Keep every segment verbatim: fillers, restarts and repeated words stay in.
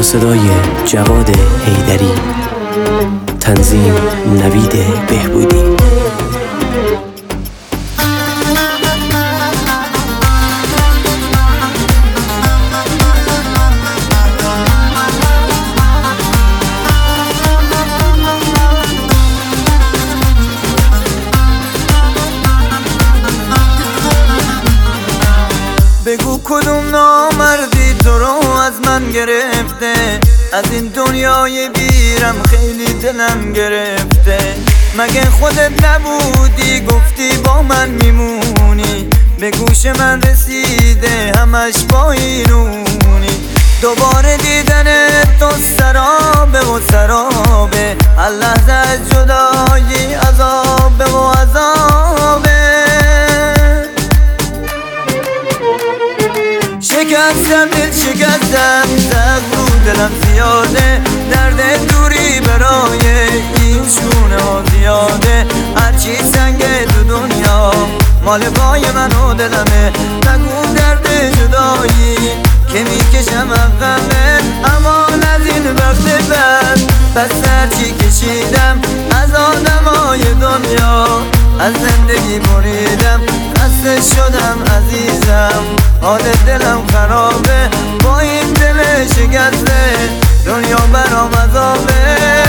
با صدای جواد حیدری، تنظیم نوید بهبودی. بگو کدوم نامردی تو رو از من گرفته، از این دنیای بیرم خیلی دلم گرفته. مگه خودت نبودی گفتی با من میمونی، به گوش من رسیده همش با اینونی. دوباره دیدن تو سرابه و سرابه، هر لحظه از جدایی عذابه و عذابه. شکستم دل شکستم، زخم رو دلم زیاده، درد دوری برای این شونه ها زیاده. هرچی سنگه تو دنیا مال پای من و دلمه، نگو درد جدایی که میکشم عقبه. اما از این وقت بعد پس هرچی کشیدم از آدمای دنیا، از زندگی بریدم، خسته شدم عزیزم، حال دلم خرابه. با این دل شکسته دنیا برام عذابه.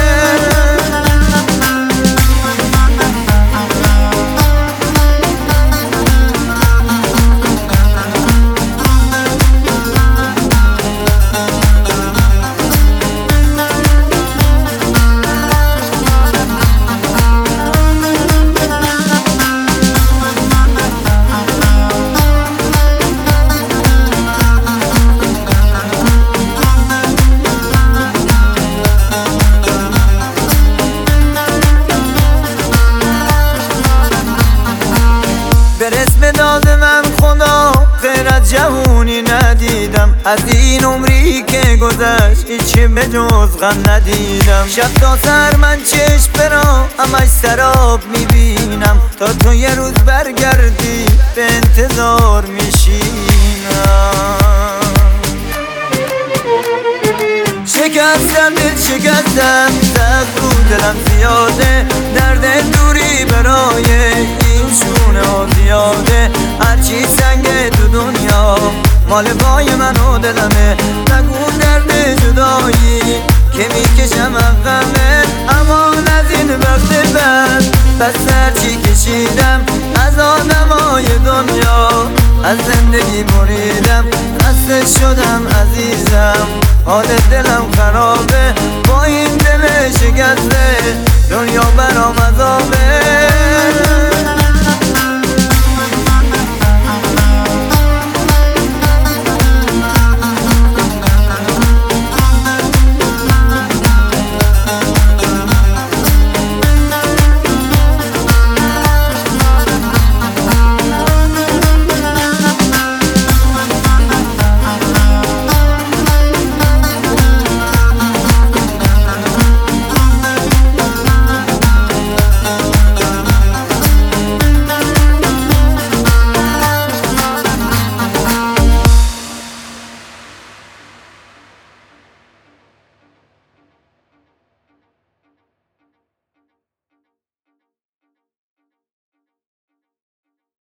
به داد من خدا غیر از جوونی ندیدم، از این عمری که گذشت هیچی به جز غم ندیدم. شب تا سر من چشم برا همش سراب میبینم، تا تو یه روز برگردی به انتظار میشینم. شکستم دل شکستم، زخم رو دلم زیاده، درد دوری برای این شونه ها زیاده. هرچی سنگه تو دنیا مال پای من و دلمه، نگو درد جدایی که میکشم عقبه. اما از این وقت بعد پس هرچی کشیدم از آدمای دنیا، از زندگی بریدم، خسته شدم عزیزم، حال دلم خرابه. با این دل شکسته دنیا برام عذابه.